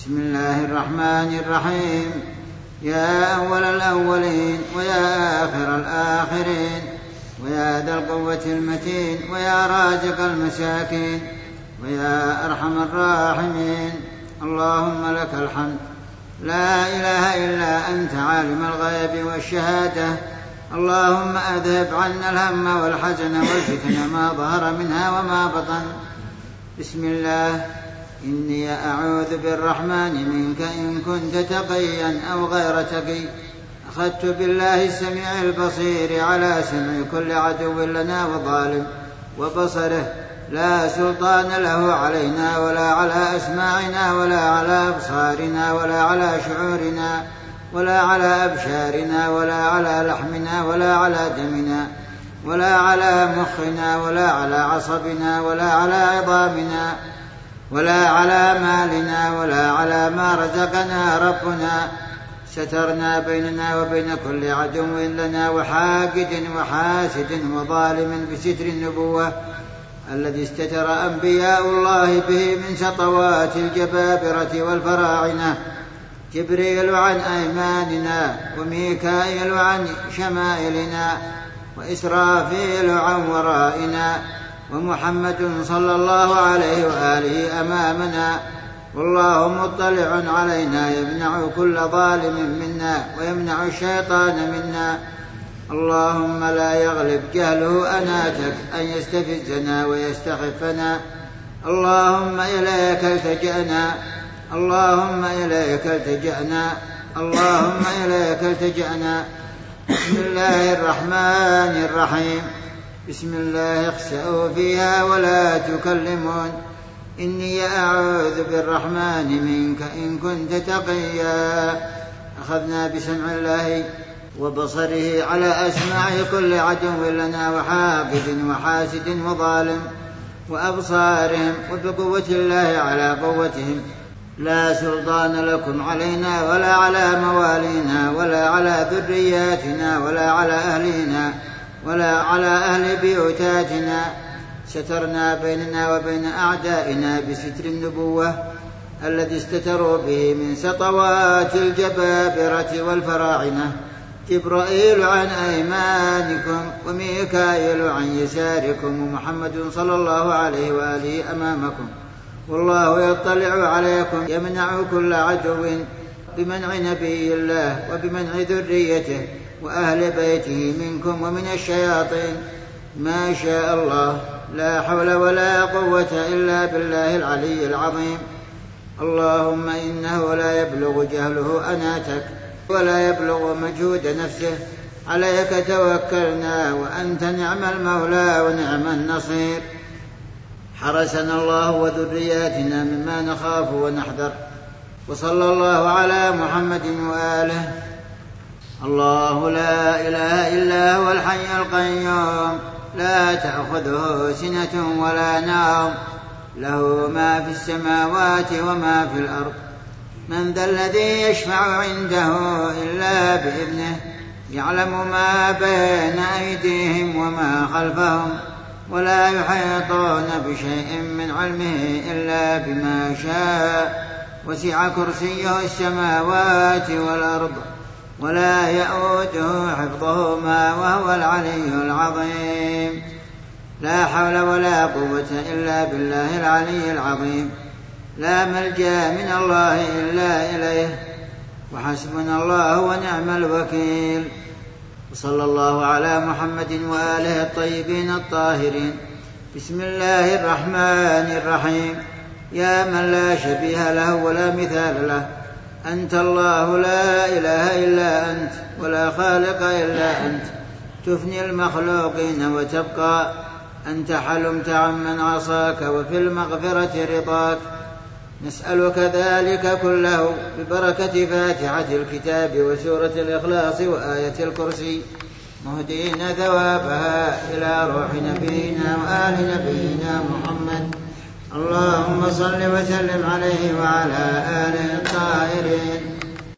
بسم الله الرحمن الرحيم. يا أول الأولين ويا آخر الآخرين ويا ذا القوة المتين ويا رازق المساكين ويا أرحم الراحمين، اللهم لك الحمد، لا إله إلا أنت عالم الغيب والشهادة، اللهم أذهب عنا الهم والحزن والفتن ما ظهر منها وما بطن. بسم الله. إني أعوذ بالرحمن منك إن كنت تقيا أو غير تقي. أخذت بالله السميع البصير على سمع كل عدو لنا وظالم، وبصره لا سلطان له علينا ولا على أسماعنا ولا على أبصارنا ولا على شعورنا ولا على أبشارنا ولا على لحمنا ولا على دمنا ولا على مخنا ولا على عصبنا ولا على عظامنا ولا على مالنا ولا على ما رزقنا ربنا. سترنا بيننا وبين كل عدو لنا وحاقد وحاسد وظالم بستر النبوة الذي استتر أنبياء الله به من سطوات الجبابرة والفراعنة، جبريل عن أيماننا وميكائيل عن شمائلنا وإسرافيل عن ورائنا ومحمد صلى الله عليه وآله أمامنا، والله مطلع علينا يمنع كل ظالم منا ويمنع الشيطان منا. اللهم لا يغلب جهله أناتك أن يستفزنا ويستخفنا. اللهم إليك التجأنا، اللهم إليك التجأنا، اللهم إليك التجأنا. بسم الله الرحمن الرحيم. بسم الله. اخسأوا فيها ولا تكلمون. إني أعوذ بالرحمن منك إن كنت تقيا. أخذنا بسمع الله وبصره على أسماع كل عدو لنا وحاقد وحاسد وظالم وأبصارهم، وبقوة الله على قوتهم. لا سلطان لكم علينا ولا على موالينا ولا على ذرياتنا ولا على أهلنا ولا على أهل بيوتاتنا. سترنا بيننا وبين أعدائنا بستر النبوة الذي استتروا به من سطوات الجبابرة والفراعنة، جبرائيل عن أيمانكم وميكائيل عن يساركم ومحمد صلى الله عليه وآله أمامكم، والله يطلع عليكم يمنع كل عدو بمنع نبي الله وبمنع ذريته وأهل بيته منكم ومن الشياطين ما شاء الله. لا حول ولا قوة إلا بالله العلي العظيم. اللهم إنه لا يبلغ جهله أناتك ولا يبلغ مجهود نفسه، عليك توكلنا وأنت نعم المولى ونعم النصير. حرسنا الله وذرياتنا مما نخاف ونحذر، وصلى الله على محمد وآله. الله لا إله إلا هو الحي القيوم، لا تأخذه سنة ولا نوم، له ما في السماوات وما في الأرض. من ذا الذي يشفع عنده إلا بإذنه، يعلم ما بين أيديهم وما خلفهم، ولا يحيطون بشيء من علمه إلا بما شاء، وسع كرسيه السماوات والأرض، ولا يؤوده حفظهما وهو العلي العظيم. لا حول ولا قوة إلا بالله العلي العظيم. لا ملجأ من الله إلا إليه، وحسبنا الله ونعم الوكيل. وصلى الله على محمد وآله الطيبين الطاهرين. بسم الله الرحمن الرحيم. يا من لا شبيه له ولا مثال له، أنت الله لا إله إلا أنت ولا خالق إلا أنت، تفني المخلوقين وتبقى. أنت حلمت عمن عصاك وفي المغفرة رضاك. نسألك ذلك كله ببركة فاتحة الكتاب وسورة الإخلاص وآية الكرسي، مهدين ثوابها إلى روح نبينا وآل نبينا محمد. اللهم صل وسلم عليه وعلى آله الطاهرين.